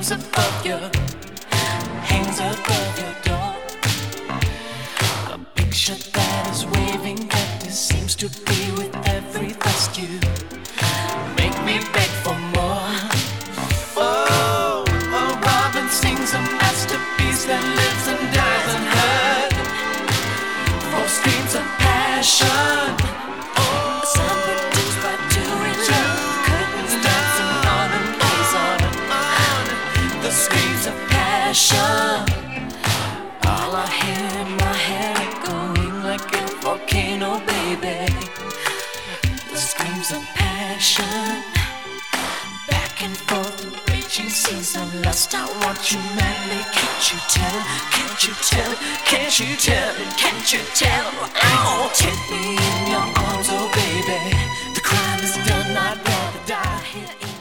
hangs above you, hangs above your door. A picture that is waving at me seems to be with every thrust you make me beg for more. Oh, a robin sings a masterpiece that lives and dies unheard. For streams of passion, a song produced by two in love, curtains dancing on and plays on. The screams of passion, all I hear in my head echoing like a volcano, baby. The screams of passion, back and forth, raging seas of lust. I want you madly, can't you tell? Can't you tell? Can't you tell? Can't you tell? Oh, take me in your arms, oh baby. The crime is done, I'd rather die here.